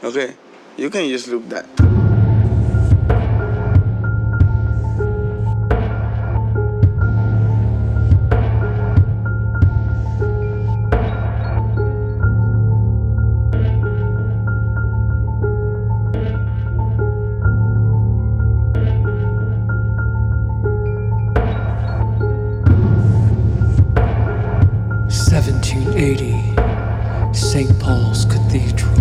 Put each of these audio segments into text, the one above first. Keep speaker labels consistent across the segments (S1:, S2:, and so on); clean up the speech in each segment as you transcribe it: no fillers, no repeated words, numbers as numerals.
S1: Okay? You can just loop that.
S2: St. Paul's Cathedral.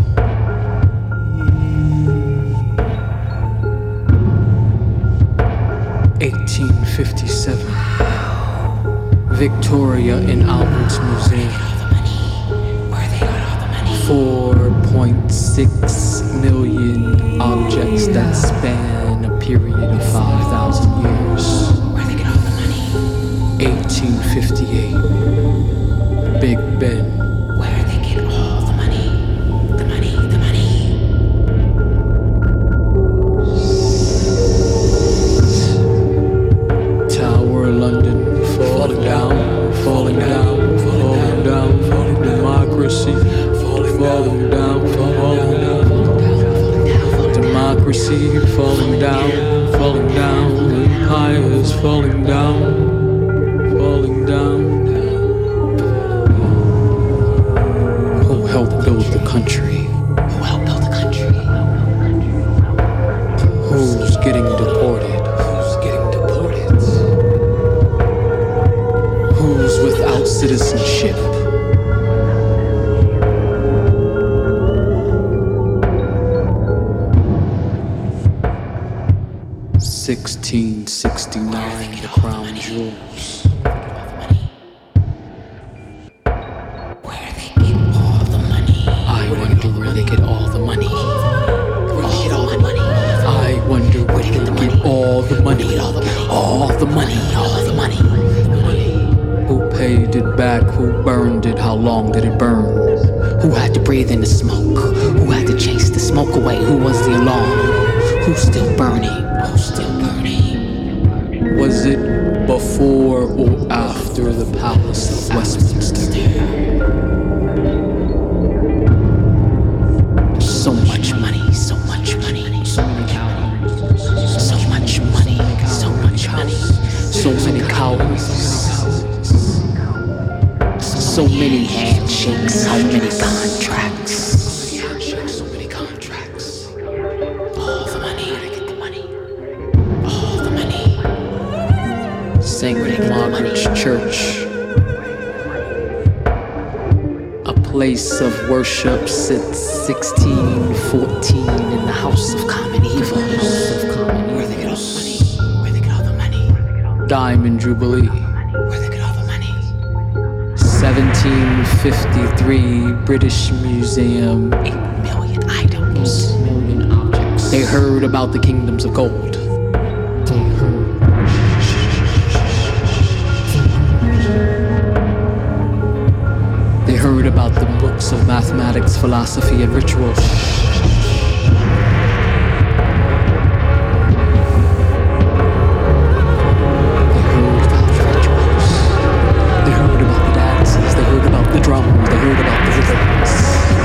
S2: 1857. Victoria and Albert's Museum. 4.6 million objects that span a period of 5,000 years. 1858. Big Ben. Falling down, empires falling down. Who helped build the country? Who's getting deported? Who's without citizenship? 1669, the crown jewels. Where they get all the money. I wonder where they get all the money. I wonder where they get all the money. All the money. Who paid it back? Who burned it? How long did it burn? Who had to breathe in the smoke? Who had to chase the smoke away? Who was the alarm? Who's still burning? Was it before or after the Palace of Westminster? So much money. So many calories. So many handshakes. So many contracts. St. Margaret's Church, a place of worship since 1614 in the House of Common Evil. Where they get all the money? Diamond Jubilee. Where they get all the money? 1753 British Museum. 8 million items. 8 million objects. They heard about the kingdoms of gold. Heard about the books of mathematics, philosophy, and rituals. They heard about the rituals. They heard about the dances. They heard about the drums. They heard about the rhythms.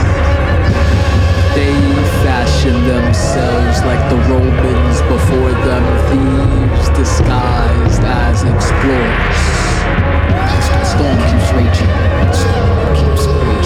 S2: They fashioned themselves like the Romans before them, thieves disguised as explorers. The storm keeps raging.